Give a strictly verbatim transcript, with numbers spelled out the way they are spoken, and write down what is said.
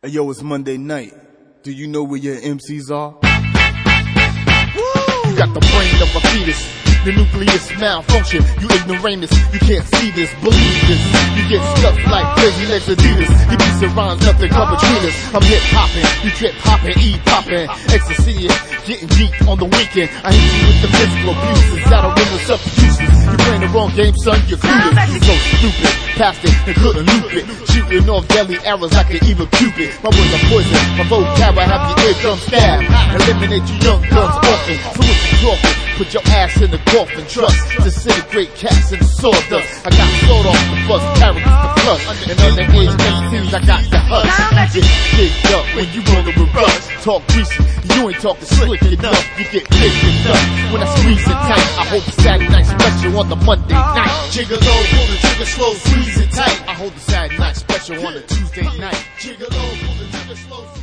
Hey, yo, it's Monday night. Do you know where your M Cs are? You got the brain of a fetus, the nucleus malfunction. You ignoramus, you can't see this, believe this. You get stuck like crazy legs Adidas. You piece of rhymes, nothing but between us. I'm hip hopping, you trip hopping, E popping. Ecstasy is getting deep on the weekend. I hit you with the physical abuses out of window substitutions. You playing the wrong game, son, you're clueless. You're so stupid, past it and couldn't loop it. Shooting off deadly arrows like an evil cupid. My words are poison, my vocabulary have your eardrum stab. Eliminate you young guns often. So what you talking? Put your ass in the coffin. Trust disintegrate cats in the sawdust. I got sawed off the bus, characters to plus. And underage M Cs, I got the hush. You get picked up when you roll with rush. Talk greasy, you ain't talking slick enough. You get picked up when I squeeze it tight. I hope Saturday night special on the Monday night. Jiggle low, pull the trigger slow, squeeze it tight. I hold the Saturday night special on a Tuesday night. Jiggle low, pull the trigger slow.